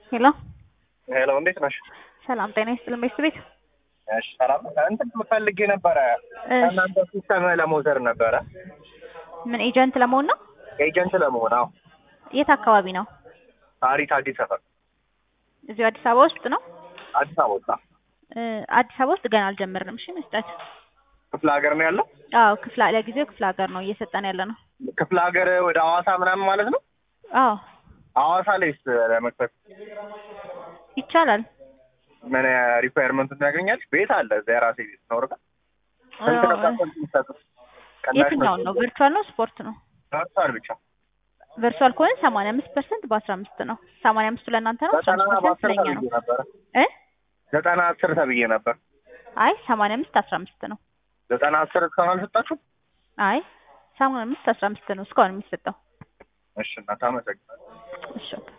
ሄሎ ሄሎ እንዴት ነሽ? ሰላም ጤና ይስጥልኝ ቤት እሺ ሰላም እንትን ፈልጌ ነበረ ከእናንተ ሲስተም ለመውሰድ ነበረ። ምን ኤጀንት ለመሆን ነው? ኤጀንት ለመሆን አዎ። የት አካባቢ ነው? ታሪክ አዲስ ሰፈር እዚሁ አዲስ አበባ ውስጥ ነው? አዲስ አበባ ወጣ አዲስ አበባ ውስጥ ገና አልጀመርንም። እሺ መስጠት ክፍለ ሀገር ነው ያለው? አዎ ለጊዜው ክፍለ ሀገር ነው እየሰጠን ያለ ነው። ክፍለ ሀገር ወደ ሐዋሳ ምናምን ማለት ነው? አዎ ሐዋሳ ላይስ ለመክፈት ይቻላል። ምን ሪኳየርመንት ያገኛል? ቤት አለ እዛ የራሴ ቤት ነው ወርቃ የትኛው ነው? ቨርቹዋል ነው ስፖርት ነው? ቨርቹዋል ብቻ። ቨርቹዋል ከሆነ 85% በ15 ነው። 85 ለእናንተ ነው፣ 15% ለኛ ነው። 90-10 ተብዬ ነበር። አይ 85-15 ነው። 90-10 እስካሁን አልሰጣችሁም? አይ 85-15 ነው እስካሁን የሚሰጠው። እሺ እና ታመሰግናለሁ። እሺ